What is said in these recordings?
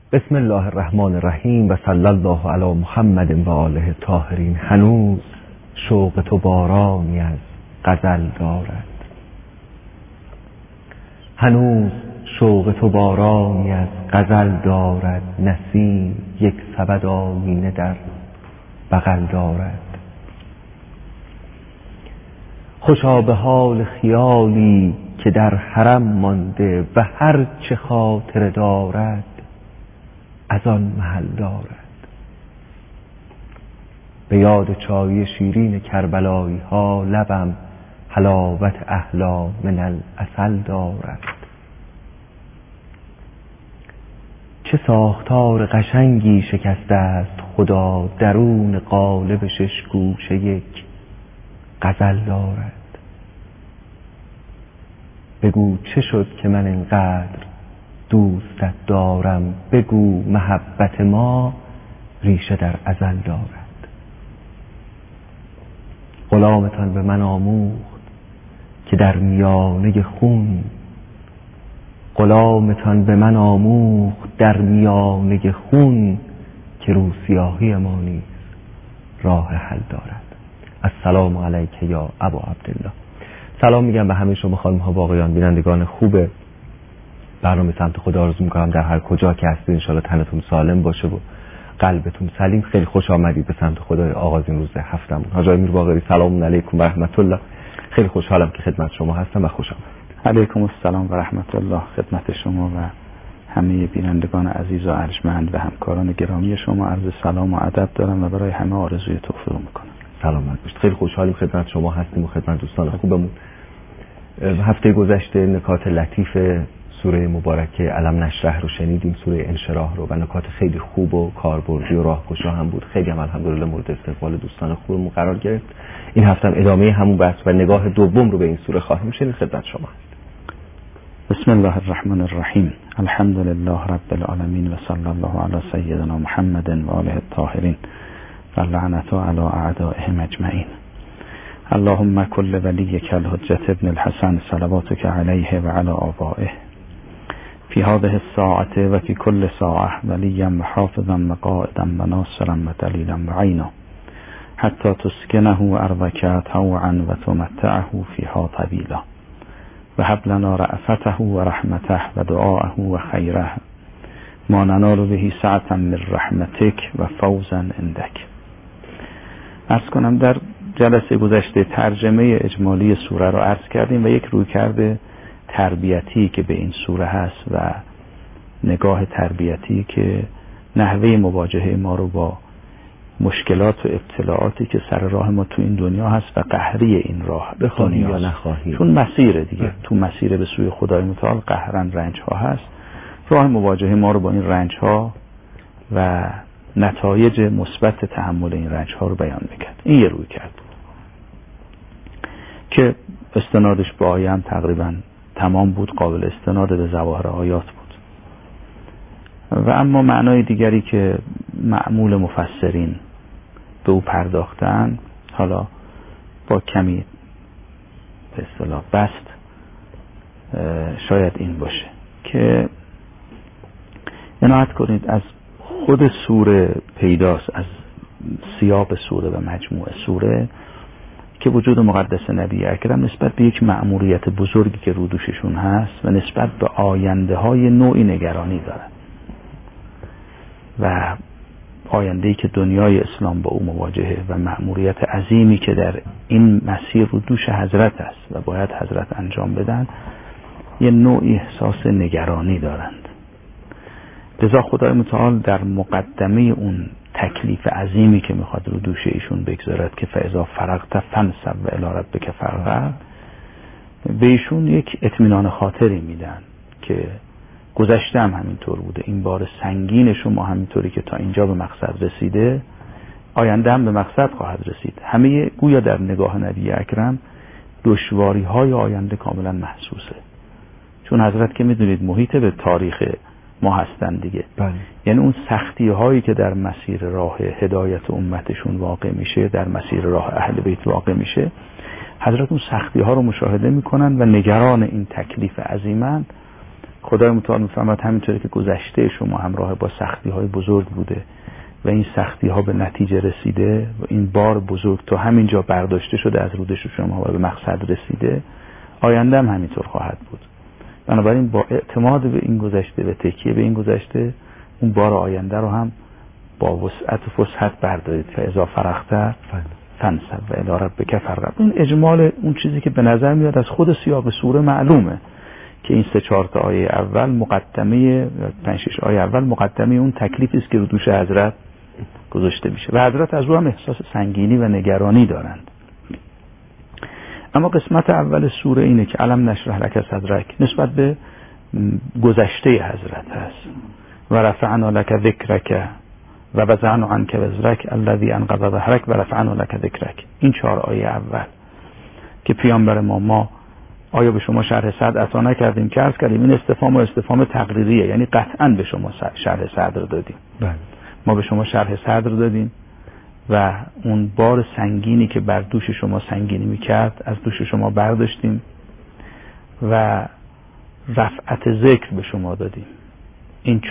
بسم الله الرحمن الرحیم و صلی الله علی محمد و آله الطاهرین. هنوز شوق تو بارانی از غزل دارد، هنوز شوق تو بارانی از غزل دارد، نسیم یک سبد آینه در بغل دارد. خوشا به حال خیالی که در حرم مانده و هر چه خاطر دارد از آن محل دارد. به یاد چای شیرین کربلایی ها لبم حلاوت احلا من العسل دارد. چه ساختار قشنگی شکسته است خدا، درون قالب شش گوشه یک غزل دارد. بگو چه شد که من اینقدر دوستت دارم، بگو محبت ما ریشه در ازل دارد. غلامتان به من آموخت که در میانه خون، غلامتان به من آموخت در میانه خون که روسیاهی ما نیز راه حل دارد. السلام علیک یا ابا عبدالله. سلام میگم به همه شما خانم ها و آقایان بینندگان خوب برنامه سمت خدا. آرزو میکنم در هر کجا که هستید انشالله تنتون سالم باشه و قلبتون سلیم. خیلی خوش آمدید به سمت خدای آغازین روز هفتمون. حاج امیر باقری سلام علیکم و رحمت الله. خیلی خوشحالم که خدمت شما هستم و خوش آمدید. علیکم السلام و رحمت الله خدمت شما و همه بینندگان عزیز و ارجمند و همکاران گرامی شما عرض سلام و ادب دارم و برای همه آرزوی توفیق میکنم. سلامت باشید. خیلی خوشحالیم خدمت شما هستیم و خدمت دوستان خوبمون. هفته گذشته نکات لطیف سوره مبارکه علم نشرح رو شنیدیم، سوره انشراح رو، و نکات خیلی خوب و کاربردی و راهگشا هم بود. خیلی هم الحمدلله مورد استقبال دوستان خوبمون قرار گرفت. این هفته هم ادامه همون بحث و نگاه دوم رو به این سوره خواهیم شنید. خدمت شما هست. بسم الله الرحمن الرحیم. الحمد لله رب العالمین و صلی الله علی سیدنا محمد و آله الطاهرین و لعنت علی اعدائهم اجمعین. اللهم كل وليك الحجة ابن الحسن صلواتك عليه وعلى آبائه في هذه الساعة وفي كل ساعة وليا وحافظا وقائدا وناصرا ودليلا وعينا حتى تسكنه أرضك طوعا وتمتعه فيها طويلا وهب لنا رأفته ورحمته ودعاءه وخيره ما ننال به سعة من رحمتك وفوزا عندك. عرض کنم در جلسه گذشته ترجمه اجمالی سوره رو عرض کردیم و یک رویکرد تربیتی که به این سوره هست و نگاه تربیتی که نحوه مواجهه ما رو با مشکلات و ابتلاعاتی که سر راه ما تو این دنیا هست و قهری این راه بخواهی یا نخواهی، چون مسیر دیگه تو مسیر به سوی خدای متعال قهرن رنج ها هست، راه مواجهه ما رو با این رنج ها و نتایج مثبت تحمل این رنج ها رو بیان میکرد. این یه روی کرد که استنادش به آیه هم تقریبا تمام بود، قابل استناد به ظواهر آیات بود. و اما معنای دیگری که معمول مفسرین به او پرداختن، حالا با کمی به اصطلاح بست، شاید این باشه که عنایت کنید از خود سوره پیداست، از سیاق سوره و مجموع سوره، که وجود مقدس نبی اکرم نسبت به یک مأموریت بزرگی که رو دوششون هست و نسبت به آینده های نوعی نگرانی دارن و آینده‌ای که دنیای اسلام با او مواجهه و مأموریت عظیمی که در این مسیر رو دوش حضرت است و باید حضرت انجام بدن، یه نوعی احساس نگرانی دارند. لذا خدای متعال در مقدمه اون تکلیف عظیمی که میخواد رو دوش ایشون بگذارد که فاذا فرغت فانصب و الی ربک فارغب، به ایشون یک اطمینان خاطری میدن که گذشته هم همینطور بوده، این بار سنگین شما همینطوری که تا اینجا به مقصد رسیده آینده هم به مقصد خواهد رسید. همه گویا در نگاه نبی اکرم دشواری های آینده کاملا محسوسه، چون حضرت که میدونید محیط به تاریخ ما هستن دیگه. بله. یعنی اون سختی هایی که در مسیر راه هدایت امتشون واقع میشه، در مسیر راه اهل بیت واقع میشه، حضرت اون سختی ها رو مشاهده میکنن و نگران این تکلیف عظیمن خدای متعال میفهمد همینطوری که گذشته شما همراه با سختی های بزرگ بوده و این سختی ها به نتیجه رسیده و این بار بزرگ تا همینجا برداشته شده از رودش شما و به مقصد رسیده، آینده هم همینطور خواهد بود. بنابراین با اعتماد به این گذشته و تکیه به این گذشته، اون بار آینده رو هم با وسعت و فسحت بردارید. فاذا فرغت فانصب و الی ربک فارغب. این اجمال اون چیزی که به نظر میاد از خود سیاق سوره معلومه که این 3-4 تا آیه اول مقدمه، 5-6 آیه اول مقدمه اون تکلیفی است که رو دوش حضرت گذاشته میشه و حضرت از او هم احساس سنگینی و نگرانی دارند. اما قسمت اول سوره اینه که الم نشرح لک صدرک نسبت به گذشته حضرت هست و رفعنا لک ذکرک و وضعنا عنک وزرک الذی انقض ظهرک و رفعنا لک ذکرک. این 4 آیه اول که پیامبر ما آیا به شما شرح صدر عطا نکردیم که عرض کردیم این استفهام تقریریه، یعنی قطعاً به شما شرح صدر دادیم. ما به شما شرح صدر دادیم و اون بار سنگینی که بر دوش شما سنگینی میکرد از دوش شما برداشتیم و رفعت ذکر به شما دادیم. این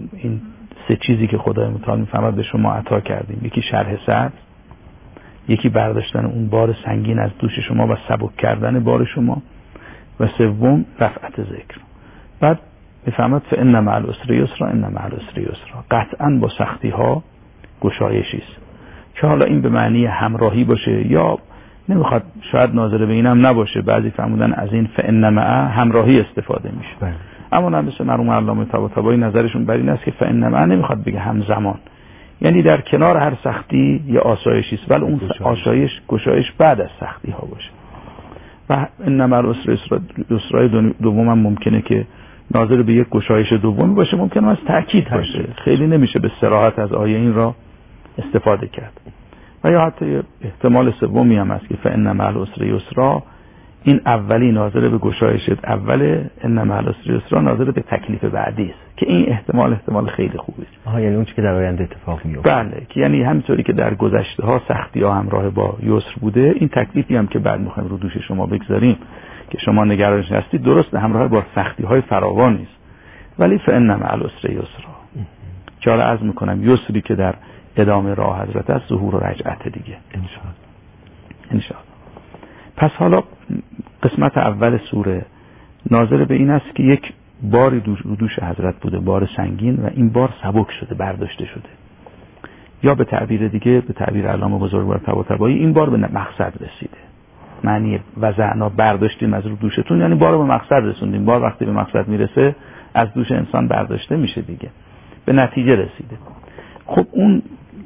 3 چیزی که خدای متعال میفهمد به شما عطا کردیم، یکی شرح صدر، یکی برداشتن اون بار سنگین از دوش شما و سبک کردن بار شما، و سوم رفعت ذکر. بعد میفهمد فان مع العسر یسرا ان مع العسر یسرا، قطعاً با سختی ها گشایشی است که حالا این به معنی همراهی باشه یا نمیخواد، شاید ناظر به اینم نباشه، بعضی فرمودن از این فان مع همراهی استفاده میشه. اما نه مثل مرحوم علامه طباطبایی نظرشون بر این است که فان مع نمیخواد بگه همزمان، یعنی در کنار هر سختی یه آسایشی است، ولی اون آسایش گشایش بعد از سختی ها باشه. و ان مع العسر یسرا دوم هم ممکنه که ناظر به یک گشایش دوم باشه، ممکنه از تأکید باشه، خیلی نمیشه به صراحت از آیه این را استفاده کرد. و یا حتی احتمال سومی هم هست که فان مع العسر یسرا، این اولی ناظر به گشایش اوله، ان مع العسر یسرا ناظر به تکلیف بعدی است که این احتمال خیلی خوبه. یعنی اون چیزی که در آینده اتفاق میفته. بله، که یعنی همینطوری که در گذشته ها سختی ها همراه با یسر بوده، این تکلیفی هم که بعد میخوایم رو دوش شما بگذاریم که شما نگرانش هستید، درست همراه با سختی های فراوان نیست، ولی فان مع العسر یسرا. که حالا عرض میکنم یسری که در ادامه راه حضرت است، ظهور و رجعت دیگه انشاءالله. پس حالا قسمت اول سوره ناظر به این است که یک باری دوش حضرت بوده، بار سنگین، و این بار سبک شده، برداشته شده، یا به تعبیر دیگه، به تعبیر علامه بزرگوار طباطبایی، این بار به مقصد رسیده. معنی وضعنا برداشتیم از رو دوشتون، یعنی بار به مقصد رسوندیم. بار وقتی به مقصد میرسه از دوش انسان برداشته میشه دیگه، به نتیجه رسیده. خب اون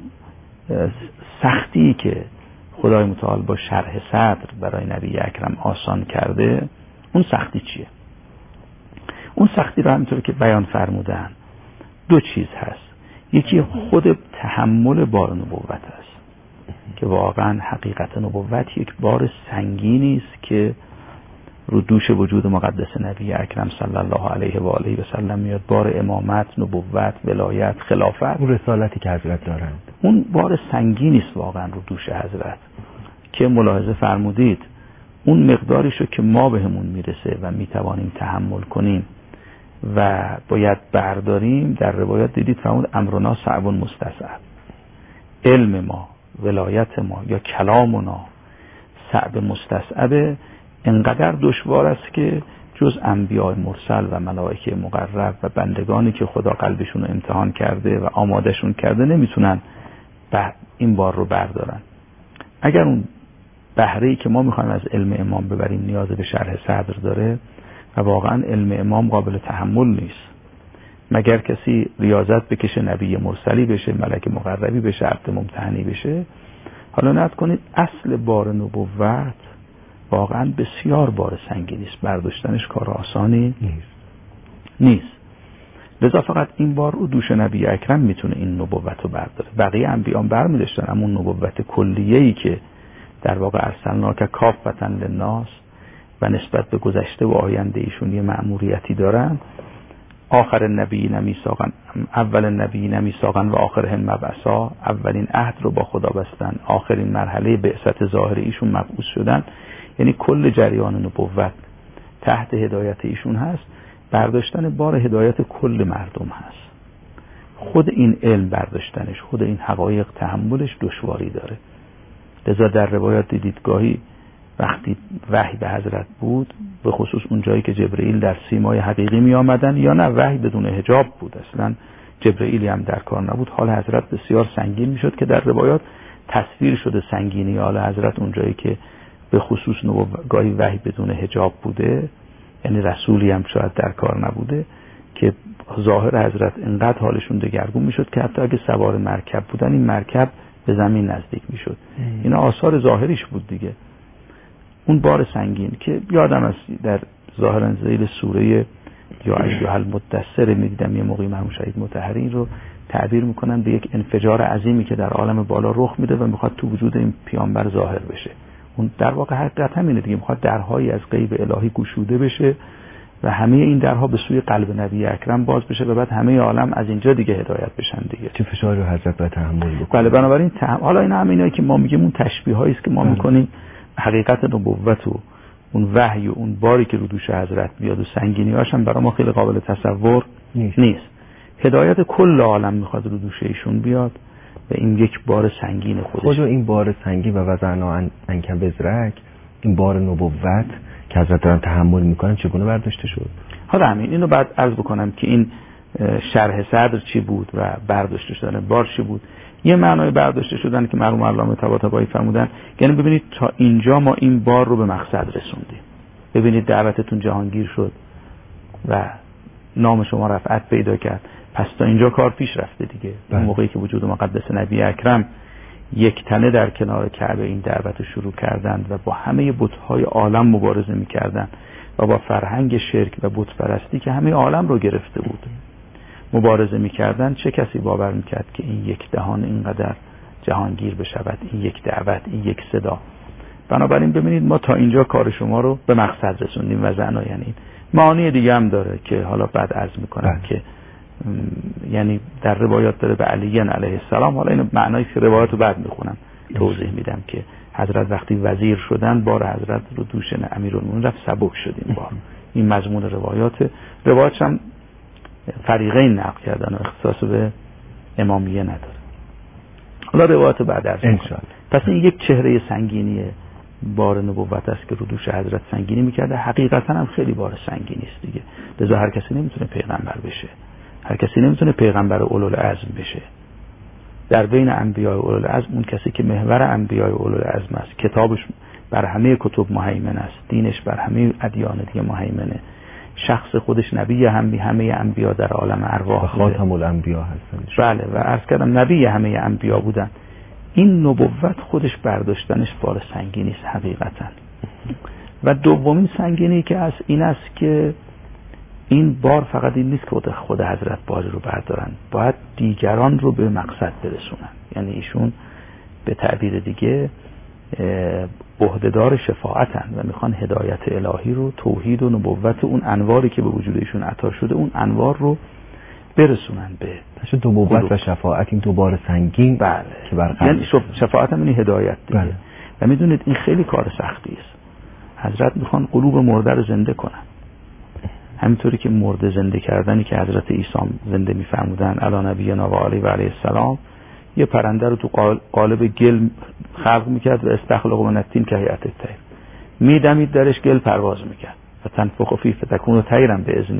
سختی که خدای متعال با شرح صدر برای نبی اکرم آسان کرده، اون سختی چیه؟ اون سختی رو همینطور که بیان فرمودن 2 چیز هست. یکی خود تحمل بار نبوت است که واقعا حقیقت نبوت یک بار سنگینی است که رو دوش وجود مقدس نبی اکرم صلی الله علیه و آله و سلم میاد. بار امامت، نبوت، ولایت، خلافت، اون رسالتی که حضرت دارند، اون بار سنگینی است واقعا رو دوش حضرت که ملاحظه فرمودید اون مقداریشو که ما بهمون میرسه و میتوانیم تحمل کنیم و باید برداریم، در روایات دیدید فرمود امرنا صعب مستصعب. علم ما، ولایت ما یا کلامنا صعب مستصعب، انقدر دشوار است که جز انبیاء مرسل و ملائکه مقرب و بندگانی که خدا قلبشون رو امتحان کرده و آمادهشون کرده نمیتونن این بار رو بردارن. اگر اون بهره‌ای که ما میخوایم از علم امام ببریم نیاز به شرح صدر داره و واقعا علم امام قابل تحمل نیست، مگر کسی ریاضت بکشه نبی مرسلی بشه، ملک مقربی بشه، عبد ممتحنی بشه. حالا نت کنید اصل بار نبوت واقعا بسیار بار سنگینی است، برداشتنش کار آسانی نیست. لذا فقط این بار رو دوش نبی اکرم میتونه این نبوت رو برداره. بقیه انبیان برمی‌داشتن، اما اون نبوت کلیه‌ای که در واقع ارسلناک کافة للناس و نسبت به گذشته و آینده ایشون یه مأموریتی دارن. آخر النبیین میثاقا، اول النبیین میثاقا و آخرهم مبعثا، اولین عهد رو با خدا بستن، آخرین مرحله بعثت ظاهر ایشون مبعوث شدن. یعنی کل جریان نبوت تحت هدایت ایشون هست. برداشتن بار هدایت کل مردم هست. خود این علم برداشتنش، خود این حقایق تحملش دشواری داره. لذا در روایات دیدید گاهی وقتی وحی به حضرت بود، به خصوص اون جایی که جبرئیل در سیمای حقیقی می آمدن، یا نه وحی بدون حجاب بود، اصلا جبرئیلی هم در کار نبود، حال حضرت بسیار سنگین می شد که در روایات تصویر شده سنگینی حال حضرت اون جایی که به خصوص گاهی وحی بدون حجاب بوده، یعنی رسولی هم شاید در کار نبوده، که ظاهر حضرت انقدر حالشون دگرگون می شد که حتی اگه سوار مرکب بودن این مرکب به زمین نزدیک می شد. اینا آثار ظاهریش بود دیگه. اون بار سنگین که یادم است در ظاهرا ذیل سوره یا ایها المدثر میدیدم یه موقعی مرحوم شهید مطهری رو تعبیر میکنن به یک انفجار عظیمی که در عالم بالا رخ میده و میخواد تو وجود این پیامبر ظاهر بشه. اون در واقع حقیقت همینه دیگه، میخواد درهایی از غیب الهی گشوده بشه و همه این درها به سوی قلب نبی اکرم باز بشه و بعد همه عالم از اینجا دیگه هدایت بشن دیگه. چه فشاری رو حضرت باید تحمل بکنه. بله، بنابراین حالا این همینایی که ما میگیم اون تشبیهایی است که ما میکنیم، حقیقت نبوت و اون وحی و اون باری که رو دوش حضرت میاد و سنگینی‌هاش هم برای ما خیلی قابل تصور نیست. هدایت کل عالم میخواد رو دوش ایشون بیاد و این یک بار سنگین خودش. این بار سنگین و وضعنا عنک وزرک، این بار نبوت که حضرت دارن تحمل میکنن چگونه برداشته شد؟ حالا همین اینو بعد عرض بکنم که این شرح صدر چی بود و برداشته شدن بار چی بود. یه معنای برداشته شدن که مرحوم علامه طباطبایی فرمودن، یعنی ببینید تا اینجا ما این بار رو به مقصد رسوندیم، ببینید دعوتتون جهانگیر شد و نام شما رفعت پیدا کرد، پس تا اینجا کار پیش رفته دیگه. اون موقعی که وجود مقدس نبی اکرم یک تنه در کنار کعبه این دعوت رو شروع کردند و با همه بت‌های عالم مبارزه می‌کردند و با فرهنگ شرک و بت پرستی که همه عالم رو گرفته بود مبارزه می‌کردند، چه کسی باور می‌کرد که این یک دهان اینقدر جهانگیر بشود، این یک دعوت، این یک صدا. بنابراین ببینید ما تا اینجا کار شما رو به مقصد رسوندیم و زنا، یعنی معانی دیگه هم داره که حالا بعد عرض می‌کنم که یعنی در روایات داره به علی علیه السلام، حالا این معنای که روایات رو بعد میخونم توضیح میدم که حضرت وقتی وزیر شدن بار حضرت رو دوش امیرالمومنین رفت سبک شد این بار. این مضمون روایاتش هم فریقین نقل کردن و اختصاص به امامیه نداره. حالا روایات بعد عرض میکنم. پس این یک چهره سنگینی بار نبوت است که رو دوش حضرت سنگینی میکرده. حقیقتا هم خیلی بار سنگینی است دیگه، لذا هر کسی نمیتونه پیغمبر بشه، هر کسی نمیتونه پیغمبر اولوالعزم بشه. در بین انبیاء اولوالعزم اون کسی که محور انبیاء اولوالعزم است، کتابش بر همه کتب مهیمن است، دینش بر همه ادیان دیگه مهیمنه، شخص خودش نبی همه انبیاء در عالم ارواح، خاتم الانبیاء هستن. بله، و عرض کردم نبی همه انبیاء بودن. این نبوت خودش برداشتنش بار سنگینی است حقیقتا. و دومین سنگینی که از این است که این بار فقط این نیست که خود حضرت باری رو بردارن، باید دیگران رو به مقصد برسونن. یعنی ایشون به تعبیر دیگه عهدهدار شفاعتن و میخوان هدایت الهی رو، توحید و نبوت، اون انواری که به وجود ایشون عطا شده اون انوار رو برسونن به نبوت و شفاعت. این دو بار سنگین بله. که برقرار یعنی شفاعت هم این هدایت دیگه. بله. و میدونید این خیلی کار سختی است. حضرت میخوان قلوب مرده رو زنده کنن، همینطوری که مرده زنده کردنی که حضرت عیسی زنده میفرمودن علی نبینا و علیه السلام، یه پرنده رو تو قالب گل خلق میکرد و استخلق من الطین که هیئت الطیر، میدمید درش گل پرواز میکرد و تنفخ فیه فتکون طیرا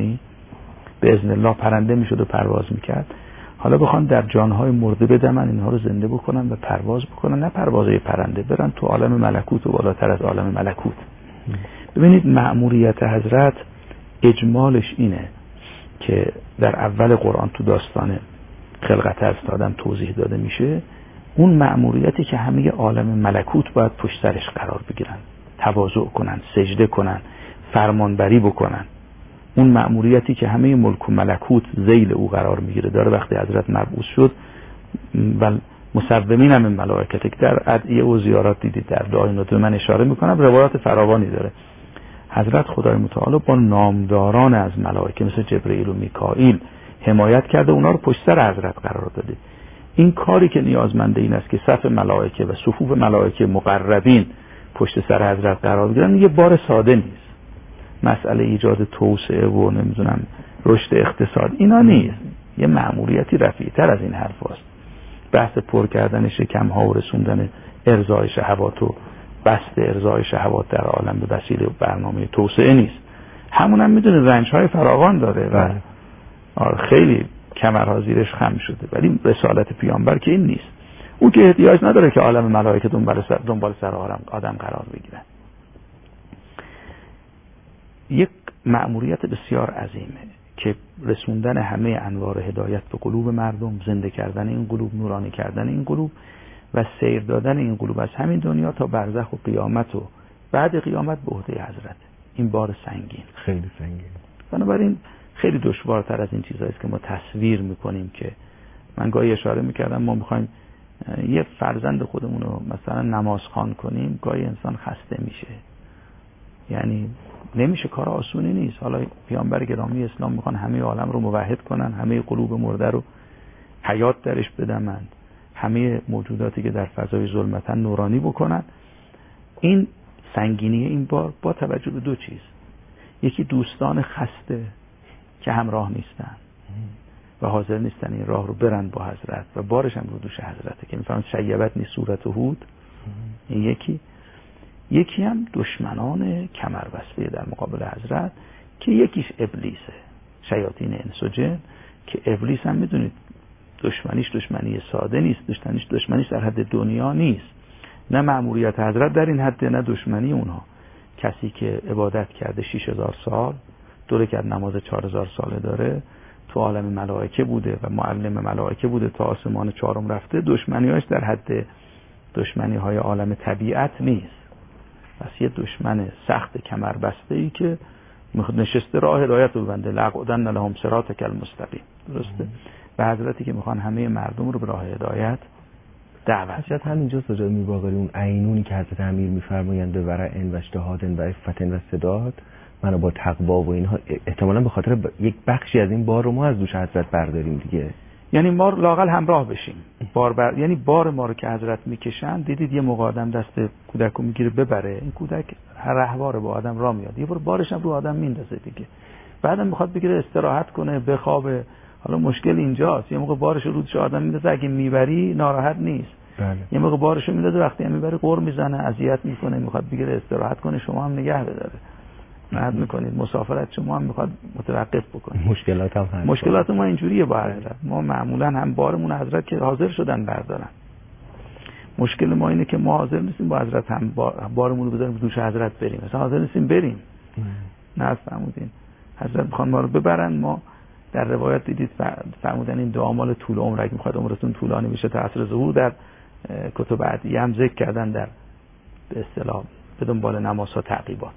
به اذن الله پرنده میشد و پرواز میکرد. حالا بخوان در جانهای مرده بدمن، اینها رو زنده بکنن و پرواز بکنن، نه پروازه پرنده، برن تو عالم ملکوت و بالاتر از عالم ملکوت. ببینید مأموریت حضرت اجمالش اینه که در اول قرآن تو داستان خلقت حضرت آدم توضیح داده میشه، اون مأموریتی که همه عالم ملکوت باید پشت سرش قرار بگیرن، تواضع کنن، سجده کنن، فرمانبری بکنن. اون مأموریتی که همه ملک و ملکوت ذیل او قرار میگیره داره. وقتی حضرت مبعوث شد و مسومین هم ملائکت که در ادعیه و زیارات دیدید در دعای ندوه من اشاره میکنم، روایات فراوانی داره. حضرت خدای متعال با نامداران از ملائکه مثل جبرئیل و میکائیل حمایت کرده، اونا رو پشت سر حضرت قرار داده. این کاری که نیازمنده این است که صف ملائکه و صفوف ملائکه مقربین پشت سر حضرت قرار بگیرن، یه بار ساده نیست. مسئله ایجاد توسعه و نمیدونم رشد اقتصاد اینا نیست. یه مأموریتی رفیع‌تر از این حرف هست. بحث پر کردن شکم ها و رسوندن ارضای شهوات و بسط ارضای شهوات در عالم به وسیله برنامه توسعه نیست. همون هم میدونه رنج های فراوان داره و خیلی کمرها زیرش خم شده، ولی رسالت پیامبر که این نیست. او که احتیاج نداره که عالم ملائکه دنبال سر آدم قرار بگیرن. یک مأموریت بسیار عظیمه که رسوندن همه انوار هدایت به قلوب مردم، زنده کردن این قلوب، نورانی کردن این قلوب و سیر دادن این قلوب از همین دنیا تا برزخ و قیامت و بعد قیامت به عهده حضرت. این بار سنگین، خیلی سنگین. بنابراین خیلی دشوارتر از این چیزایی است که ما تصویر میکنیم. که من گاهی اشاره میکردم ما میخوایم یه فرزند خودمون رو مثلا نمازخوان کنیم، گاهی انسان خسته میشه، یعنی نمیشه، کار آسونی نیست. حالا پیامبر گرامی اسلام میخوان همه عالم رو موحد کنن، همه قلوب مرده رو حیات درش بدمند، همه موجوداتی که در فضای ظلمتن نورانی بکنن. این سنگینی این بار با توجه به دو چیز: یکی دوستان خسته که همراه نیستن و حاضر نیستن این راه رو برن با حضرت و بارش هم رو دوش حضرته که میفهمن شیبت نیست صورت هود. این یکی هم دشمنان کمربسته در مقابل حضرت که یکیش ابلیسه، شیاطین انس و جن، که ابلیس هم میدونید دشمنی ساده نیست، دشمنیش در حد دنیا نیست، نه مأموریت حضرت در این حد، نه دشمنی اونها. کسی که عبادت کرده 6000 سال، 2 رکعت نماز 4000 ساله داره، تو عالم ملائکه بوده و معلم ملائکه بوده، تا آسمان 4 رفته، دشمنیاش در حد دشمنی های عالم طبیعت نیست. پس یه دشمن سخت کمربسته ای که نشسته راه هدایت رو ببنده، لقدن لهم صراطک المستقیم، درسته؟ و حضرتی که میخوان همه مردم رو به راه هدایت دعوت. حضرت همینجا سجاد میرباقری اون عینونی که حضرت امیر میفرمایند به ورع و اجتهاد و عفت و سداد، منو با تقوا و اینها، احتمالاً به خاطر یک بخشی از این بار رو ما از دوش حضرت برداریم دیگه. یعنی ما لااقل همراه بشیم. یعنی بار ما رو که حضرت میکشن، دیدید یه موقع آدم دست کودک رو میگیره ببره، این کودک هر رهوار با آدم راه میاد، یه بار بارش هم رو آدم میندازه دیگه. بعدم میخواد بگیره استراحت کنه، بخوابه. حالا مشکل اینجاست، یه موقع بارش رو روش آدم میندازه، اگه میبری ناراحت نیست. بله. یه موقع بارش رو میندازه، وقتی هم میبری قر میزنه، اذیت میکنه، میخواد بگیره استراحت کنه، شما هم نگه بداره. نهد میکنید مسافرت شما هم میخواد متوقف بکنید. مشکلات ما اینجوریه با حضرت. ما معمولا هم بارمون حضرت که حاضر شدن بردارن. مشکل ما اینه که ما حاضر نیستیم با حضرت هم بارمون رو بذاریم دوش حضرت بریم. مثلا حاضر نیستیم بریم. نه فرمودین حضرت میخوان ما رو ببرن. ما در روایت دیدید فرمودن این دعا مال طول عمر، اگه میخواد عمرتون طولانی بشه تا عصر ظهور، در کتب عدیه هم ذکر کردن، در به اصطلاح به دنبال نمازها تعقیبات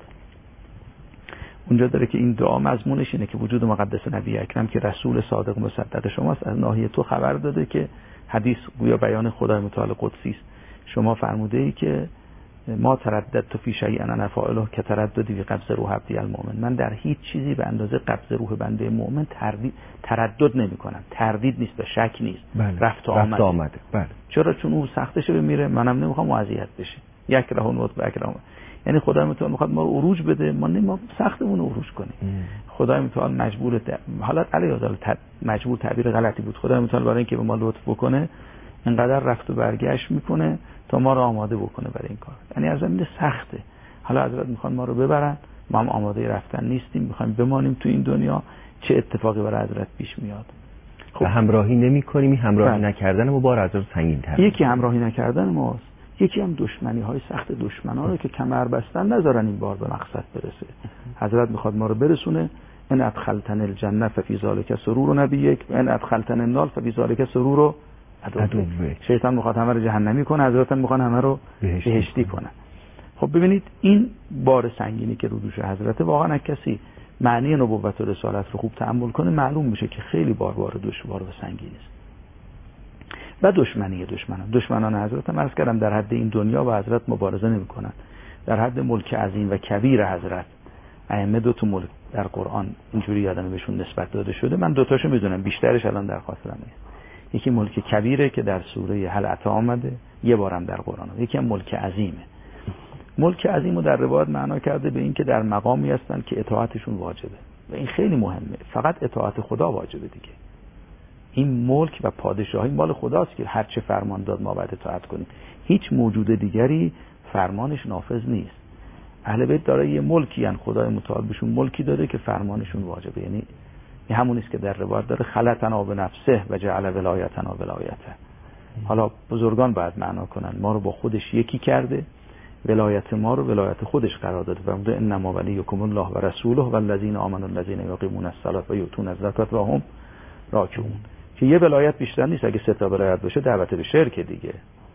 اونجا داره که این دعا مضمونش اینه که وجود مقدس نبی اکرم که رسول صادق مصدق شماست از ناحیه تو خبر داده که حدیث گویا بیان خدای متعال قدسی است. شما فرموده ای که ما ترددت فی شیء انا فاعله که ترددی فی قبض روح عبدی المؤمن. من در هیچ چیزی به اندازه قبض روح بنده مؤمن تردد نمی کنم. تردید نیست و شک نیست. بله. رفت آمده. بله. چرا؟ چون او سختشه بمیره، منم نمیخوام اذیت بشه. یک راه و اکرام. یعنی خدای متعال میخواد ما رو عروج بده، ما سختمون رو عروج کنیم. خدای متعال مجبور حالت علی مجبور تعبیر غلطی بود. خدای متعال برای اینکه به ما لطف بکنه اینقدر رفت و برگشت میکنه تا ما رو آماده بکنه برای این کار. یعنی از زمین سخته. حالا حضرت میخوان ما رو ببرن، ما هم آماده رفتن نیستیم، میخوایم بمانیم تو این دنیا. چه اتفاقی برای حضرت پیش میاد؟ خب همراهی نمی‌کنیم. همراهی نکردن ما بار حضرت سنگین‌تر. یکی همراهی نکردن ماست، یکی هم دشمنی‌های سخت دشمنان رو که کمر بستن نذارن این بار به مقصد برسه. حضرت میخواد ما رو برسونه. ان ادخلتن الجنه ففی ذلک سرور نبیک و ان ادخلتن النار ففی ذلک سرور عدوک. شیطان میخواد همه رو جهنمی کنه، حضرت میخواد همه رو بهشتی کنه. خب ببینید این بار سنگینی که رو دوش حضرت، واقعا کسی معنی نبوت و رسالت رو خوب تأمل کنه معلوم میشه که خیلی بار دشوار و سنگین است. و دشمنان حضرت هم عرض کردم در حد این دنیا و حضرت مبارزه نمی‌کنن. در حد ملک عظیم و کبیر حضرت، ائمه 2 ملک در قرآن اینجوری یادم بهشون نسبت داده شده. من 2 تاشو میدونم، بیشترش الان در خاطرم نیست. یکی ملک کبیره که در سوره هل اتی آمده، یه بارم در قرآن. یکی هم ملک عظیمه. ملک عظیم رو در روایت معنا کرده به این که در مقامی هستن که اطاعتشون واجبه و این خیلی مهمه. فقط اطاعت خدا واجبه دیگه. این ملک و پادشاهی مال خداست که هر چه فرمان داد ما باید اطاعت کنیم. هیچ موجود دیگری فرمانش نافذ نیست. اهل بیت داره یه ملکی، یعنی خدای متعال بهشون ملکی داده که فرمانشون واجبه. یعنی این همون است که در روایت داره خلقنا بنفسه و جعل ولایتنا ولایته. حالا بزرگان باید معنا کنن ما رو با خودش یکی کرده، ولایت ما رو ولایت خودش قرار داده. فرموده انما ولیکم الله و رسوله والذین آمنوا الذین یقیمون الصلاة و یؤتون الزکاة و هم راکعون. که یه ولایت بیشتر نیست. اگه 3 تا ولایت بشه دعوت به شرک دیگه.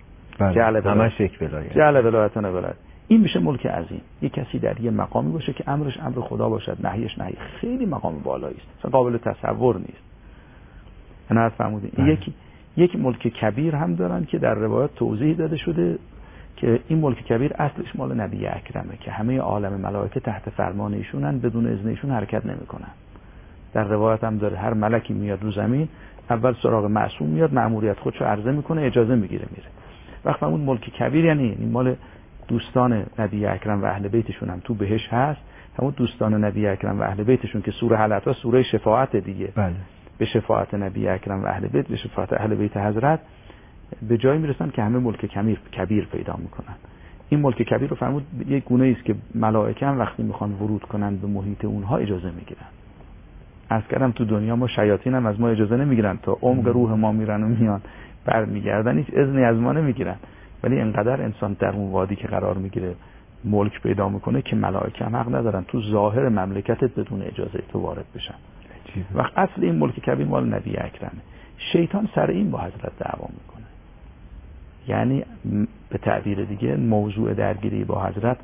همش یک ولایت. جعل ولایتنا ولایت. این میشه ملک عظیم. یک کسی در یه مقامی باشه که امرش امر خدا باشد، نهیش نهی. خیلی مقام بالایی است. اصلا قابل تصور نیست. انا فرمودین یک ملک کبیر هم دارن که در روایات توضیح داده شده که این ملک کبیر اصلش مال نبی اکرمه که همه عالم ملائکه تحت فرمان ایشونن، بدون اذن ایشون حرکت نمیکنن. در روایت هم داره هر ملکی میاد رو زمین اول سراغ معصوم میاد، مأموریت خودشو عرضه میکنه، اجازه میگیره میره. وقتی اون ملک کبیر یعنی این مال دوستان نبی اکرم و اهل بیتشون هم تو بهش هست. همون دوستان نبی اکرم و اهل بیتشون که سوره حلقه سوره شفاعت دیگه. بله. به شفاعت نبی اکرم و اهل بیت، به شفاعت اهل بیت حضرت به جایی میرسن که همه ملک کبیر پیدا میکنن. این ملک کبیر رو فرمود یک گونه است که ملائکه هم وقتی میخوان ورود کنن به محیط اونها اجازه میگیرن. از کردم تو دنیا ما شیاطین هم از ما اجازه نمیگیرن، تا عمق روح ما میرن و میان برمیگردن هیچ اذنی از ما نمیگیرن. ولی انقدر انسان در اون وادی که قرار میگیره ملک پیدا میکنه که ملائکه هم حق ندارن تو ظاهر مملکتت بدون اجازه تو وارد بشن. وقت اصل این ملک کبیر مال نبی اکرمه. شیطان سر این با حضرت دعوا میکنه. یعنی به تعبیر دیگه موضوع درگیری با حضرت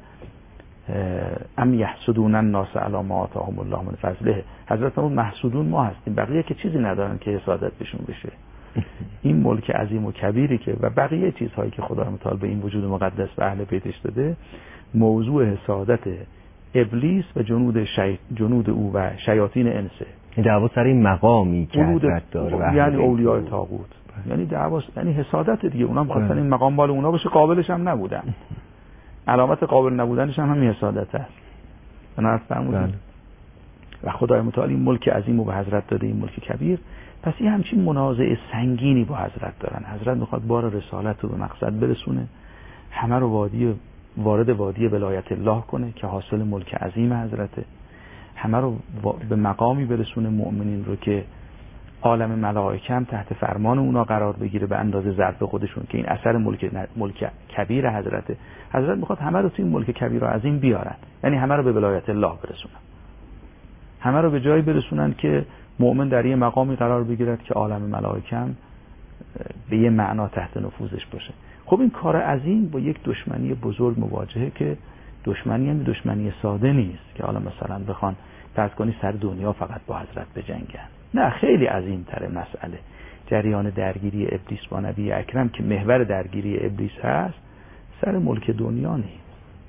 ام یحسدون الناس علی ما آتاهم الله من فضله. حضرت اون محسودون ما هستیم، بقیه که چیزی ندارن که حسادت بهشون بشه. این ملک عظیم و کبیری که و بقیه چیزهایی که خدا متعال به این وجود مقدس و اهل بیتش داده موضوع حسادت ابلیس و جنود او و شیاطین انسه. دعوا سر این مقامی که حضرت داره، یعنی اولیاء طاغوت، یعنی دعوا یعنی حسادت دیگه. اونا می‌خواستن این مقام مال اونا باشه، قابلش هم نبودن. علامت قابل نبودنش هم همین حسادت است. انا فرمودن و خدای متعال این ملک عظیم رو به حضرت داده، این ملک کبیر. پس این همچین منازعه سنگینی با حضرت دارن. حضرت میخواد بار رسالت رو به مقصد برسونه، همه رو وارد وادی ولایت الله کنه که حاصل ملک عظیم حضرته. همه رو به مقامی برسونه مؤمنین رو که عالم ملائکه هم تحت فرمان اونا قرار بگیره به اندازه ظرف خودشون که این اثر ملک کبیر حضرته. حضرت میخواد همه رو تو این ملک کبیر و عظیم بیارن، یعنی همه رو به ولایت الله برسونن، همه رو به جایی برسونن که مؤمن در یه مقامی قرار بگیرد که عالم ملائکه هم به یه معنا تحت نفوذش باشه. خب این کار عظیم با یک دشمنی بزرگ مواجهه که دشمنی ساده نیست که حالا مثلا بخوان فرض کنی سر دنیا فقط با حضرت بجنگن. نه، خیلی عظیم تره مسئله. جریان درگیری ابلیس با نبی اکرم که محور درگیری ابلیس هست سر ملک دنیا نیست.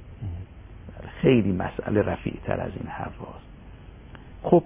خیلی مسئله رفیع تر از این حرفاست. خب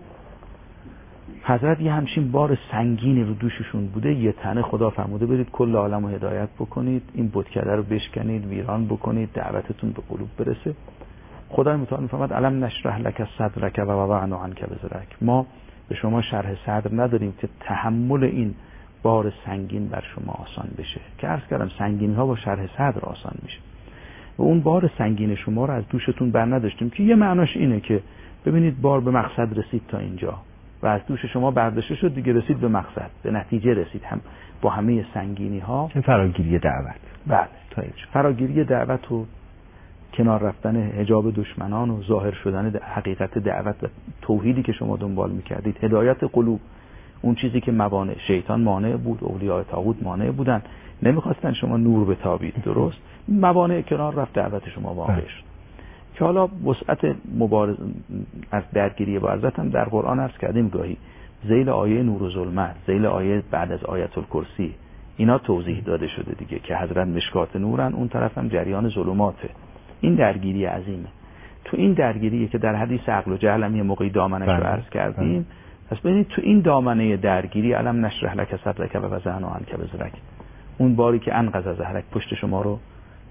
حضرت یه همچین بار سنگینی رو دوششون بوده. یه تنه خدا فرموده برید کل عالم رو هدایت بکنید، این بتکده رو بشکنید، ویران بکنید، دعوتتون به قلوب برسه. خدای متعال میفرماد الم نشرح لک صدرک و وضعنا عنک وزرک. ما به شما شرح صدر نداریم که تحمل این بار سنگین بر شما آسان بشه، که عرض کردم سنگینی ها با شرح صدر آسان میشه و اون بار سنگین شما رو از دوشتون بر نداشتیم، که یه معناش اینه که ببینید بار به مقصد رسید تا اینجا و از دوش شما برداشته شد دیگه، رسید به مقصد، به نتیجه رسید، هم با همه سنگینی ها. فراگیری دعوت. بله، تا اینجا فراگیری دعوت و کنار رفتن حجاب دشمنان و ظاهر شدن حقیقت دعوت و توحیدی که شما دنبال میکردید، هدایت قلوب، اون چیزی که موانع شیطان مانع بود، اولیاء طاغوت مانع بودن، نمیخواستن شما نور بتابید، درست؟ موانع کنار رفت، دعوت شما واقع شد. که حالا وسعت مبارز از درگیری با حضرت هم در قرآن عرض کردیم گاهی، ذیل آیه نور و ظلمت، ذیل آیه بعد از آیت الکرسی، اینا توضیح داده شده دیگه که حضرت مشکات نورن، اون طرف هم جریان ظلماته. این درگیری عظیمه. تو این درگیری که در حدیث عقل و جهل هم یه موقعی دامنش رو عرض کردیم، پس ببینید تو این دامنه درگیری الم نشرح لک صدرک و وضعنا عنک وزرک، اون باری که انقض ظهرک، پشت شما رو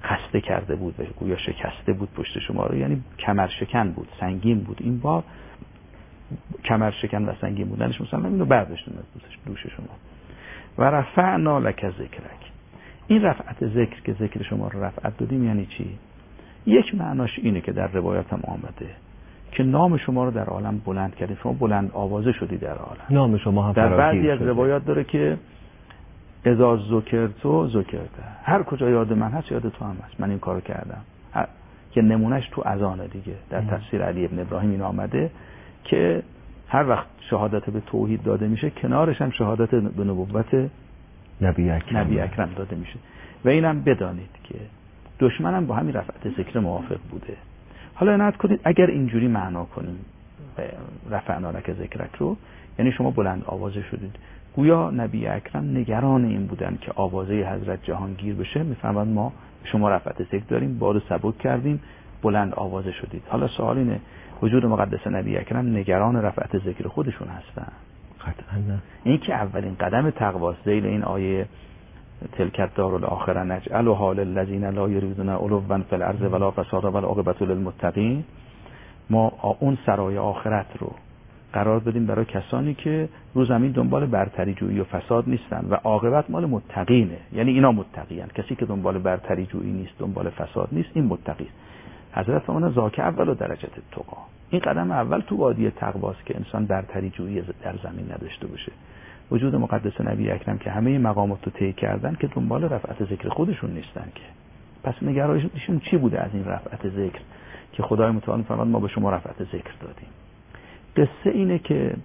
خسته کرده بود و گویا شکسته بود پشت شما رو، یعنی کمر شکن بود، سنگین بود. این بار کمر شکن و سنگین بودنش مثلا اینو برداشتیم از دوش شما. و رفعنا لک ذکرک. این رفعت ذکر که ذکر شما رو رفعت دادیم یعنی چی؟ یک معناش اینه که در روایت هم آمده که نام شما رو در عالم بلند کردیم، شما بلند آوازه شدی در عالم. نام شما هم در بعضی از روایات داره که اذا ذکرتو ذکرته، هر کجا یاد من هست یاد تو هم هست، من این کارو کردم. که نمونهش تو اذان دیگه در تفسیر علی ابن ابراهیم این آمده که هر وقت شهادت به توحید داده میشه کنارش هم شهادت به نبوت نبی اکرم داده میشه. و اینم بدانید که دشمنم با همین رفعت ذکر موافق بوده. حالا عنایت کنید اگر اینجوری معنا کنیم رفعنا لک ذکرک رو، یعنی شما بلند آوازه شدید. گویا نبی اکرم نگران این بودن که آوازه حضرت جهانگیر بشه، میفرماد ما شما رفعت ذکر داریم، بارو سبک کردیم، بلند آوازه شدید. حالا سوال اینه وجود مقدس نبی اکرم نگران رفعت ذکر خودشون هستن؟ قطعا نه. این که اولین قدم تقواست. ذیل این آیه تلک الدار الاخره نجعلها للذین لا یریدون علوا فی الارض ولا فسادا والعاقبة للمتقین، ما اون سرای آخرت رو قرار بدیم برای کسانی که رو زمین دنبال برتری جویی و فساد نیستن و عاقبت مال متقینه، یعنی اینا متقین. کسی که دنبال برتری جویی نیست، دنبال فساد نیست، این متقی است. حضرت فرمودن ذاک اول درجات التقا. این قدم اول تو وادی تقواست که انسان برتری جویی در زمین نداشته باشه. وجود مقدس نبی اکرم که همه مقامات رو طی کردن که دنبال رفعت ذکر خودشون نیستن که. پس نگرانشون چی بوده از این رفعت ذکر که خدای متعال فرمود ما به شما رفعت ذکر دادیم؟ قصه اینه که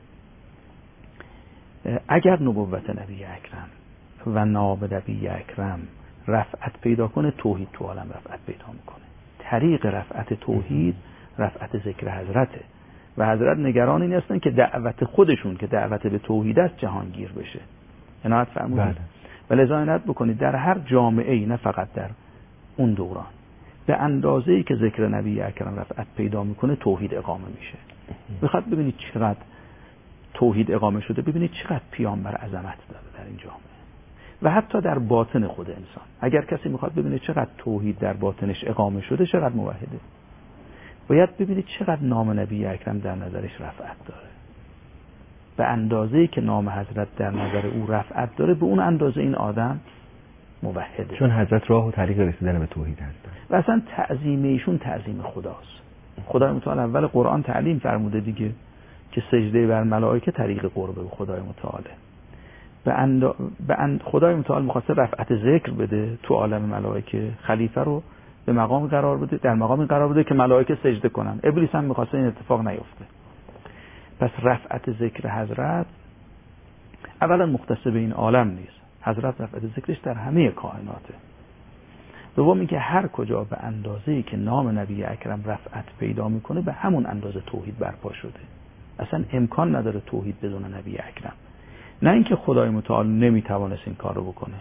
اگر نبوت نبی اکرم و نام نبی اکرم رفعت پیدا کنه، توحید تو عالم رفعت پیدا میکنه. طریق رفعت توحید رفعت ذکر حضرته و حضرت نگران این هستن که دعوت خودشون که دعوت به توحید است جهانگیر بشه. عنایت فرمودید. و لذا عنایت بکنید در هر جامعه‌ای، نه فقط در اون دوران، به اندازه‌ای که ذکر نبی اکرم رفعت پیدا میکنه توحید اقامه میشه. میخواد ببینید چقدر توحید اقامه شده، ببینید چقدر پیامبر عظمت داره در این جامعه و حتی در باطن خود انسان. اگر کسی میخواد ببینید چقدر توحید در باطنش اقامه شده، چقدر موحده، باید ببینید چقدر نام نبی اکرم در نظرش رفعت داره. به اندازه‌ای که نام حضرت در نظر او رفعت داره، به اون اندازه این آدم موحده، چون حضرت راه و طریق رسیدن به توحید هستن و اصلا تعظیم ایشون تعظیم خداست. خدای متعال اول قرآن تعلیم فرموده دیگه که سجده بر ملائکه طریق قرب به خدای متعاله. خدای متعال می‌خواسته رفعت ذکر بده تو عالم ملائکه، خلیفه رو به مقام قرار بده، در مقام قرار بده که ملائکه سجده کنن. ابلیس هم می‌خواسته این اتفاق نیفته. پس رفعت ذکر حضرت اولا مختص به این عالم نیست، حضرت رفعت ذکرش در همه کائناته. دوم اینکه هر کجا به اندازه‌ای که نام نبی اکرم رفعت پیدا میکنه به همون اندازه توحید برپا شده. اصلا امکان نداره توحید بدون نبی اکرم. نه اینکه خدای متعال نمیتوانست این کار رو بکنه،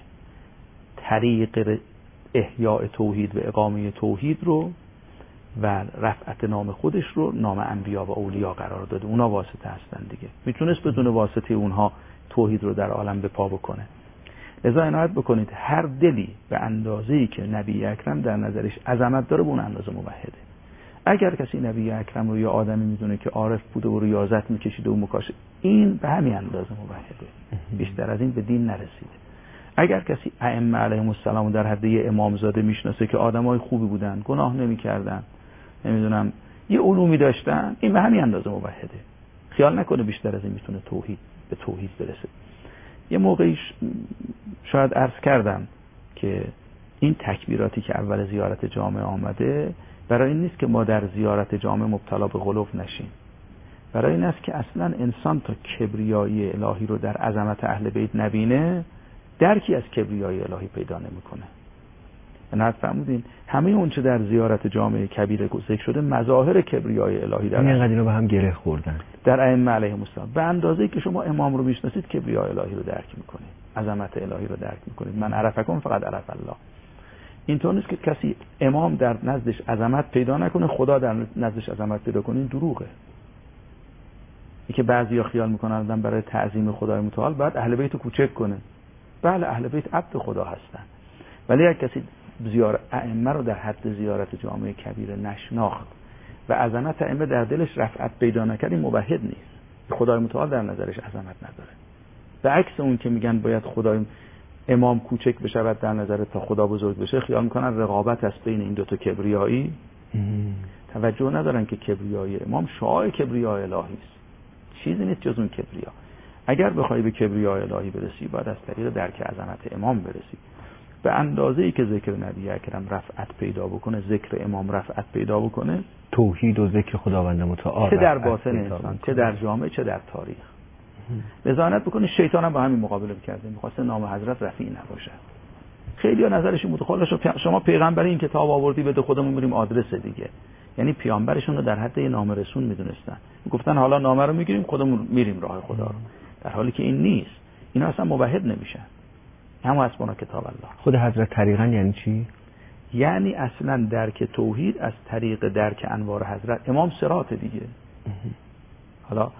طریق احیاء توحید و اقامه توحید رو و رفعت نام خودش رو نام انبیا و اولیا قرار داده. اونا واسطه هستن دیگه، میتونست بدون واسطه اونها توحید رو در عالم به پا بکنه. لذا عنایت بکنید هر دلی به اندازه‌ای که نبی اکرم در نظرش عظمت داره به اون اندازه موحده. اگر کسی نبی اکرم رو یا آدمی میدونه که عارف بوده و ریاضت میکشیده و مکاشف، این به همین اندازه موحده، بیشتر از این به دین نرسیده. اگر کسی ائمه علیهم السلام در حد یه امامزاده میشناسه که آدمای خوبی بودن، گناه نمیکردن، نمیدونم یه علومی داشتن، این به همین اندازه موحده. خیال نکنه بیشتر از این میتونه به توحید برسه. یه موقعی شاید عرض کردم که این تکبیراتی که اول زیارت جامع آمده برای این نیست که ما در زیارت جامع مبتلا به غلو نشیم، برای این است که اصلا انسان تا کبریایی الهی رو در عظمت اهل بیت نبینه درکی از کبریایی الهی پیدا نمیکنه. نه فرمودین همه اون چه در زیارت جامع کبیر ذکر شده مظاهر کبریای الهی در اینقدر اینا به هم گره خوردن در ائمه علیهم السلام. به اندازه‌ای که شما امام رو میشناسید کبریای الهی رو درک میکنید، عظمت الهی رو درک میکنید. من عرفکم فقط عرف الله. اینطور نیست که کسی امام در نزدش عظمت پیدا نکنه خدا در نزدش عظمت پیدا کنه، این دروغه. این که بعضیا خیال میکنن آدم برای تعظیم خدای متعال باید اهل بیت رو کوچک کنه. بله اهل بیت عبد خدا هستن، ولی اگه کسی ائمه رو در حد زیارت جامع کبیر نشناخت و عظمت ائمه در دلش رفعت پیدا نکرد، این موحد نیست. خدای متعال در نظرش عظمت نداره. به عکس اون که میگن باید خدای امام کوچک بشود در نظر تا خدا بزرگ بشه، خیال میکنن رقابت است بین این دوتا کبریایی. توجه ندارن که کبریای امام شعاع کبریای الهی است، چیزی نیست جز اون کبریا. اگر بخوای به کبریای الهی برسی باید از طریق درک عظمت امام برسی. به اندازه‌ای که ذکر نبی اکرم رفعت پیدا بکنه، ذکر امام رفعت پیدا بکنه، توحید و ذکر خداوند متعال چه در باطن انسان، چه در جامعه، چه در تاریخ. رضایت بکنه. شیطان هم با همین مقابله کرده، می‌خواسته نام حضرت رفیع نباشه. خیلی‌ها نظرش این بود خب شما پیغمبر این کتاب آوردی بده خودمون بریم آدرس دیگه. یعنی پیامبرشون رو در حد نامه رسون می‌دونستن. میگفتن حالا نامه رو می‌گیریم خودمون میریم راه خدا رو. در حالی که این نیست. اینا اصلا موحد نمیشن. همون اسمانا کتاب الله. خود حضرت طریقاً یعنی چی؟ یعنی اصلا درک توحید از طریق درک انوار حضرت. امام صراط دیگه. حالا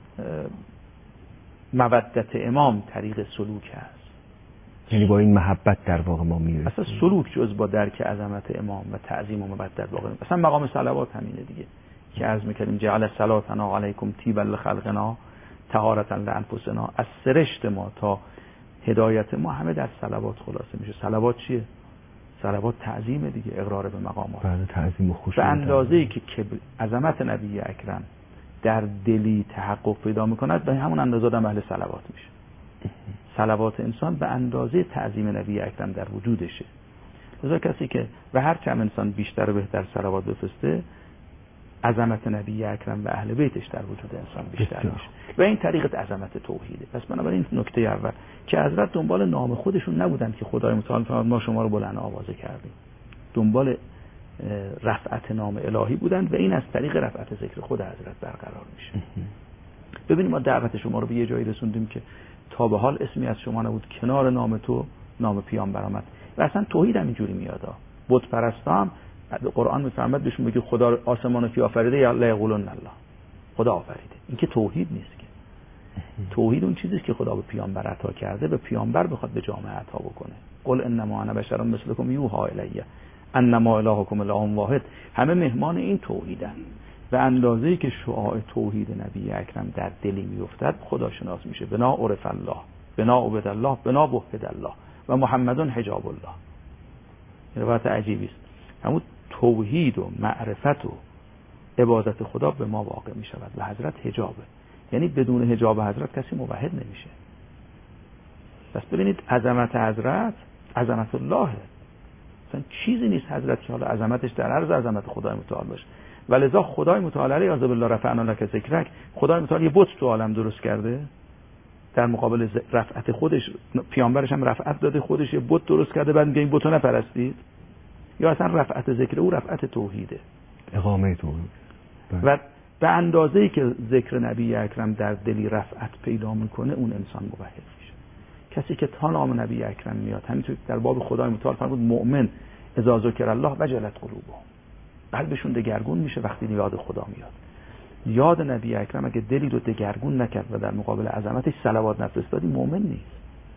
مودت امام طریق سلوک است. یعنی با این محبت در واقع ما میرسیم. اصلا سلوک جز با درک عظمت امام و تعظیم و مودت در واقع. اصلا مقام صلوات همینه دیگه که عرض می‌کردیم جعل صلاتنا علیکم طیبا لخلقنا طهارة لانفسنا. از سرشت ما تا هدایت ما همه در صلوات خلاصه میشه. صلوات چیه؟ صلوات تعظیم دیگه، اقرار به مقامات. بله، تعظیم و خشوع. به اندازه‌ای که عظمت نبی اکرم در دلی تحقق پیدا میکند به همون اندازه آدم اهل صلوات میشه. صلوات انسان به اندازه تعظیم نبی اکرم در وجودشه. لذا کسی که و هر چند انسان بیشتر و بهتر صلوات بفرسته، عظمت نبی اکرم و اهل بیتش در وجود انسان بیشتر میشه. و این طریقت عظمت توحیده. پس بنابراین نکته اول که حضرت دنبال نام خودشون نبودن که خدای متعال فرمود ما شما رو بلند آوازه کردیم. دنبال رفعت نام الهی بودند و این از طریق رفعت ذکر خود حضرت برقرار میشه. ببینیم ما دعوت شما رو به یه جایی رسوندیم که تا به حال اسمی از شما نبود، کنار نام تو نام پیامبر آمد. و اصلا توحید هم اینجوری میاد. بت پرستا هم قرآن میفرماد بهشون بگه خدا آسمان کی آفریده؟ یا لا یقولون الله. خدا آفریده. این که توحید نیست که. توحید اون چیزیه که خدا به پیامبر عطا کرده، به پیامبر بخواد به جامعه عطا بکنه. قل انما انا بشر مثلکم یوحی الی انما الهکم اله واحد. همه مهمان این توحیدن. و اندازه‌ای که شعاع توحید نبی اکرم در دلی میافتد خدا شناس میشه. بنا عرف الله، بنا عبد الله، بنا وحد الله و محمدون حجاب الله. روایت عجیبی است. همون توحید و معرفت و عبادت خدا به ما واقع می شود و حضرت حجابه. یعنی بدون حجاب حضرت کسی موحد نمیشه. پس ببینید عظمت حضرت عظمت اللهه. مثلا چیزی نیست حضرت که حالا عظمتش در عرض عظمت خدای متعال باشه. ولذا خدای متعال علیه بالله رفعنا لک ذکرک، خدای متعال یه بت تو عالم درست کرده در مقابل رفعت خودش. پیامبرش هم رفعت داده، خودش یه بت درست کرده، بعد میگه این بتو نپرستید. یا اصلا رفعت ذکر او رفعت توحیده، اقامه توحید. و به اندازه‌ای که ذکر نبی اکرم در دلی رفعت پیدا میکنه اون انسان موحد میشه. کسی که تا نام نبی اکرم میاد، همینطور در باب خدای متعال فرمود مؤمن اذا ذکر الله وجلت قلوبهم، قلبشون دگرگون میشه وقتی یاد خدا میاد. یاد نبی اکرم اگه دلی رو دگرگون نکرد و در مقابل عظمتش صلوات نفرستادی مؤمن نیست.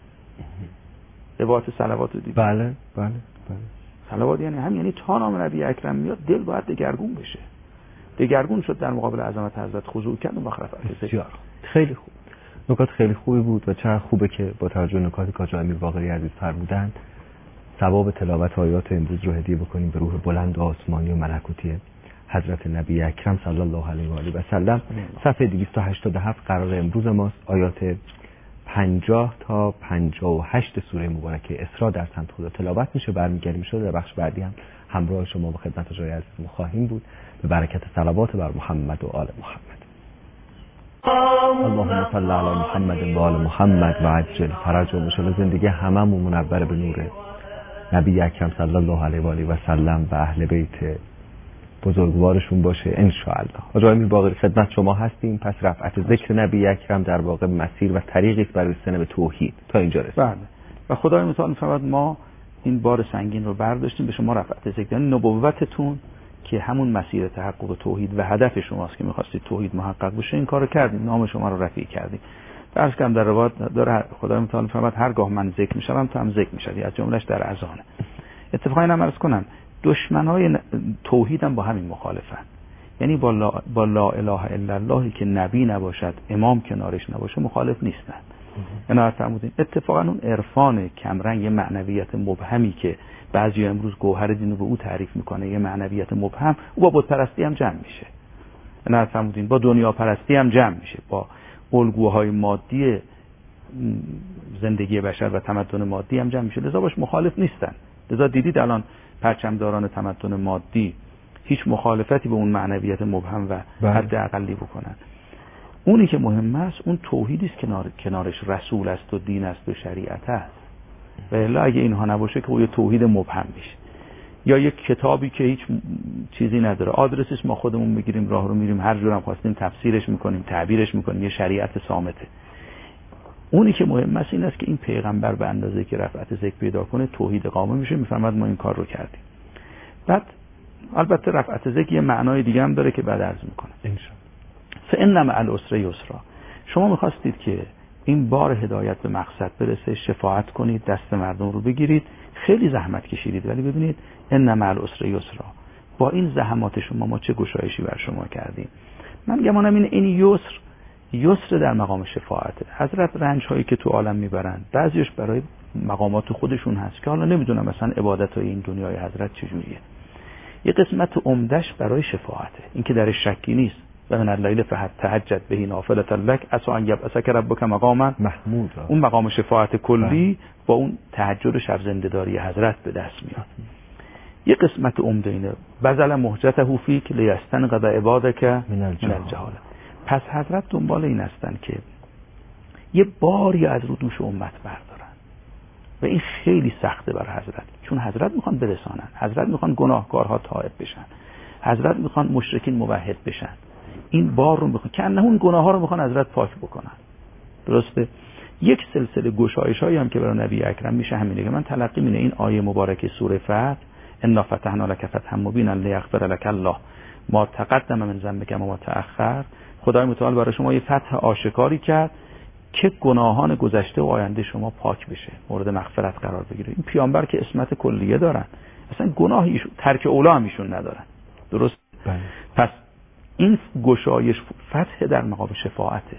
روایت صلوات رو دید. بله. صلوات یعنی هم، یعنی تا نام نبی اکرم میاد دل باید دگرگون بشه. دگرگون شد در مقابل عظمت حضرت خضوع کرد و مخرفت ذکر. خیلی خوب. نکات خیلی خوبی بود و چقدر خوبه که با توجه نکاتی که حاج امیر باقری عزیز فرمودند ثواب تلاوت آیات امروز رو هدیه بکنیم به روح بلند و آسمانی و ملکوتی حضرت نبی اکرم صلی الله علیه و آله و سلم. صفحه 287 قرار امروز ماست. آیات 50 تا 58 سوره مبارکه اسراء در سمت خدا تلاوت میشه. برمیگردیم شده در بخش بعدی هم همراه شما به خدمت جای عزیز خواهیم بود به برکت صلوات بر محمد و آل محمد. اللهم صل علی محمد و آل محمد و عجل فرجهم. ان زندگی هممون منور به نور نبی اکرم صلی الله علیه و آله و سلم و اهل بیت بزرگوارشون باشه ان شاء الله. حاج امیر باقری خدمت شما هستیم. پس رفعت ذکر نبی اکرم در واقع مسیر و طریقی است برای رسیدن به توحید تا اینجا رسید. بله. و خدای متعال می‌فرماید ما این بار سنگین رو برداشتیم به شما رفعت ذکر، یعنی نبوتتون که همون مسیر تحقق توحید و هدف شماست که می‌خواستید توحید محقق بشه، این کارو کردیم، نام شما رو رفیع کردیم. درس کردم در روایت داره خدای متعال می‌فرماید هرگاه من ذکر می‌شوم تو هم ذکر می‌شوی، از جملهش در اذانه. اتفاقا اینم عرض کنم دشمنای توحید هم با همین مخالفن. یعنی با لا اله الا اللهی که نبی نباشد، امام کنارش نباشه، مخالف نیستن. اینا فرمودین اتفاقا اون عرفان کمرنگ، یه معنویت مبهمی که بعضی امروز گوهر دین رو به او تعریف میکنه، یه معنویت مبهم، او با بت پرستی هم جمع میشه. اینا فرمودین با دنیا پرستی هم جمع میشه، با الگوهای مادی زندگی بشر و تمدن مادی هم جمع میشه. لذا باش مخالف نیستن. لذا دیدید الان پرچمداران تمدن مادی هیچ مخالفتی به اون معنویت مبهم و حد اقلی بکنن. اونی که مهم است اون توحیدی است کنارش رسول است و دین است و شریعت است. و الا اگه اینها نباشه که یه توحید مبهم میشه، یا یک کتابی که هیچ چیزی نداره، آدرسش ما خودمون میگیریم، راه رو میریم، هر جورم خواستیم تفسیرش میکنیم، تعبیرش میکنیم، یه شریعت صامته. اونی که مهم است این است که این پیغمبر به اندازه که رفعت ذکر پیدا کنه توحید قائم میشه، میفهمد ما این کار رو کردیم. بعد البته رفعت ذکر یه معنای دیگه هم داره که بعد عرض میکنم انشاءالله. فإن مع العسر یسرا. شما میخواستید که این بار هدایت به مقصد برسه، شفاعت کنید، دست مردم رو بگیرید، خیلی زحمت کشیدید، ولی ببینید ان مع العسر یسرا، با این زحمات شما ما چه گشایشی بر شما کردیم. من گمانم این یسر در مقام شفاعته. حضرت رنج هایی که تو عالم میبرن بعضیش برای مقامات خودشون هست که حالا نمیدونم مثلا عبادت های این دنیای حضرت چجوریه. یه قسمت عمدهش برای شفاعته، این که در شکی نیست. و من اللیل فتهجد به نافلة لک عسى ان یبعثک ربک مقاما محمود. اون مقام شفاعت کلی با اون تهجد شب زنده‌داری حضرت به دست میاد. یه قسمت عمده اینه بذل مهجته فیک لیستنقذ عبادک من الجهاله. پس حضرت دنبال این هستن که یه باری از رو دوش امت بردارن و این خیلی سخته بر حضرت، چون حضرت میخوان برسانن، حضرت میخوان گناهکارها تائب بشن، حضرت میخوان مشرکین موحد بشن. این بار رو میخوان که اون گناه ها رو میخوان حضرت پاک بکنن. درسته؟ یک سلسله گشایش هایی هم که برای نبی اکرم میشه همینه که من تلقی مینه این آیه مبارکه سوره فتح انا فتحنا لک فتحا مبینا لیغفر لک الله ما تقدم من ذنبک و ما تأخر. خدای متعال برای شما یه فتح آشکاری کرد که گناهان گذشته و آینده شما پاک بشه، مورد مغفرت قرار بگیره. این پیامبر که اسمت کلیه دارن، اصلا گناهی ترک اولا هم ایشون ندارن. درست؟ پس این گشایش فتح در مقام شفاعته.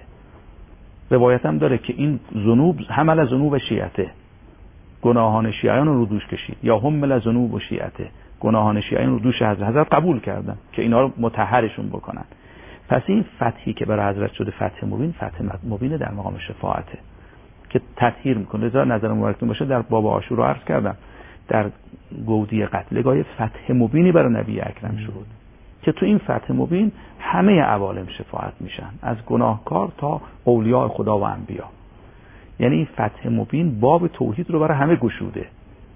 روایت هم داره که این ذنوب حمل ذنوب شیعته، گناهان شیعیان رو دوش کشید، یا حمل ذنوب و شیعته، گناهان شیعیان رو دوش حضرت قبول کردن که اینا رو مطهرشون بکنن. پس این فتحی که برای حضرت شده فتح مبین، فتح مبین در مقام شفاعته که تطهیر میکنه. لذا نظر مبارکتون باشه در باب عاشورا عرض کردم در گودی قتلگاه فتح مبینی برای نبی اکرم شد که تو این فتح مبین همه عوالم شفاعت میشن، از گناهکار تا اولیاء خدا و انبیا. یعنی این فتح مبین باب توحید رو برای همه گشوده،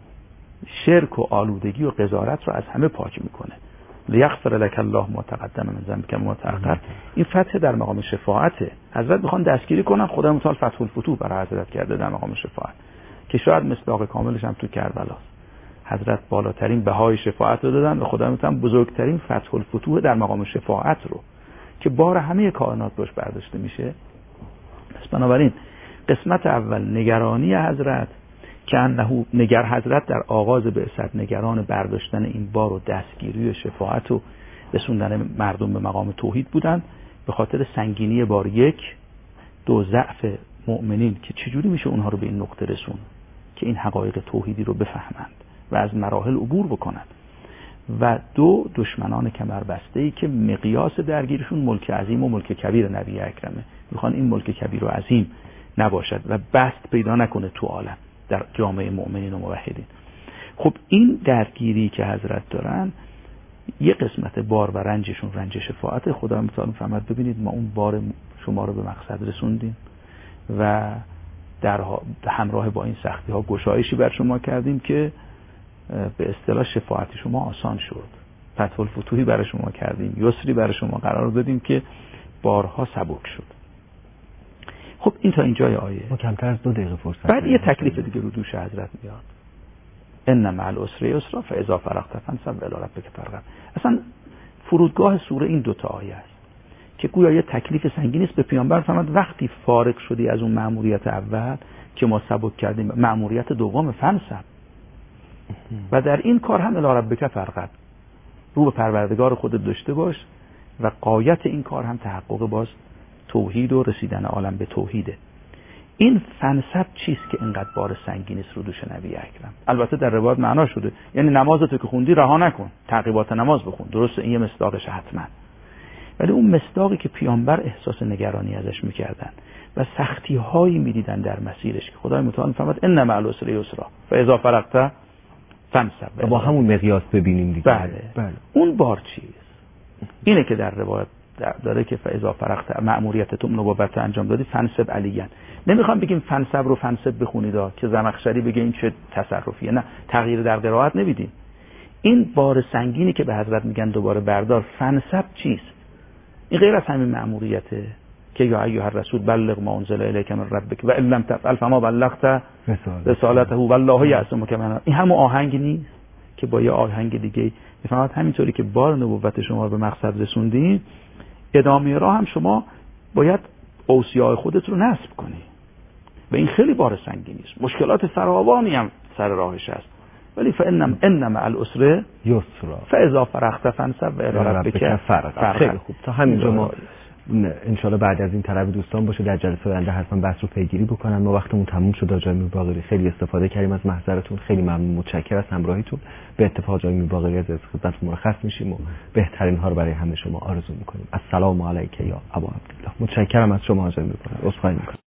شرک و آلودگی و قذارت رو از همه پاک میکنه. لیغفر لک الله ما تقدم من ذنبک و ما تأخر. این فتح در مقام شفاعته. حضرت میخوان دستگیری کنن، خدای متعال فتح الفتوح برای حضرت کرده در مقام شفاعت که شاید مصداق کاملش هم تو کربلاست. حضرت بالاترین بهای شفاعت رو دادن و خدای متعال بزرگترین فتح الفتوح در مقام شفاعت رو که بار همه کائنات باش برداشته میشه. پس بنابراین قسمت اول نگرانی حضرت که انه نگر حضرت در آغاز بعثت نگران برداشتن این بار و دستگیری و شفاعت و رسوندن مردم به مقام توحید بودن به خاطر سنگینی بار یک، دو ضعف مؤمنین که چجوری میشه اونها رو به این نقطه رسون که این حقایق توحیدی رو بفهمند و از مراحل عبور بکنند، و دو دشمنان کمربسته‌ای که مقیاس درگیرشون ملک عظیم و ملک کبیر نبی اکرمه، میخوان این ملک کبیر و عظیم نباشد و بست پیدا نکنه تو عالم در جامعه مؤمنین و موحدین. خب این درگیری که حضرت دارن یه قسمت بار و رنجشون رنج شفاعت. خدا متعال فهمد ببینید ما اون بار شما رو به مقصد رسوندیم و در همراه با این سختی ها گشایشی بر شما کردیم که به اصطلاح شفاعت شما آسان شد، فتح الفتوحی برای شما کردیم، یسری برای شما قرار دادیم که بارها سبک شد. خب این تا اینجای آیه. ما کمتر از 2 دقیقه فرصت. بعد یه تکلیف دیگه رو دوش حضرت میاد. ان مع العسر یسرا فاذا فرغت فانصب الی ربک فارغب. اصلا فرودگاه سوره این 2 تا آیه است که گویا یه تکلیف سنگینی است به پیامبر فرمود وقتی فارغ شدی از اون مأموریت اول که ما سبک کردیم، مأموریت دوم فانصب، و در این کار هم الی ربک فرغب، رو به پروردگار خودت داشته باش و غایت این کار هم تحقق باز توحید و رسیدن عالم به توحیده. این فنسب چیست که اینقدر بار سنگینی است رو دوش نبی اکرم؟ البته در روایت معنا شده، یعنی نمازتو که خوندی رها نکن، تعقیبات نماز بخون، درسته این یه مصداقش حتما، ولی اون مصداقی که پیامبر احساس نگرانی ازش میکردن و سختی هایی میدیدن در مسیرش که خدای متعال میفرماد ان مع العسر یسرا فاذا فرغت فانصب، با همون مقیاس ببینیم دیگه. بله. اون بار چیست؟ اینه که در روایت داره که فاذا فرغت مأموریت تو نبوت انجام دادی فنسب علیاً. نمیخوام بگیم فنسب رو فنسب بخونید که زمخشری بگه این چه تصرفیه، نه، تغییر در قرائت نمیدیم. این بار سنگینی که به حضرت میگن دوباره بردار، فنسب چیست؟ این غیر از همین مأموریته که یا ایها الرسول بلغ ما انزل الیک من ربک و ان لم تفعل فما بلغت رسالته والله یعصمک من. این همون آهنگ نیست که با یه آهنگ دیگه میفهمید همینطوری که بار نبوت شما رو به مقصد رسوندین، ادامه راه هم شما باید اوصیاء خودت رو نصب کنی و این خیلی بار سنگینی است. مشکلات فراوانی هم سر راهش است، ولی فان مع العسر یسرا فاذا فرغت فانصب و الی ربک فرغب. خیلی خوب، تا همینجا ما انشالله بعد از این طلب دوستان باشه در جلسه آینده حتما بحث رو پیگیری بکنن. ما وقتمون تموم شد. آقای میر باقری خیلی استفاده کردیم از محضرتون، خیلی ممنون، متشکرم از همراهیتون. به اتفاق آقای میر باقری از خدمتتون مرخص میشیم و بهترین ها رو برای همه شما آرزو میکنیم. السلام علیک یا ابا عبدالله. متشکرم از شما آقای میر باقری. عذرخواهی میکنم.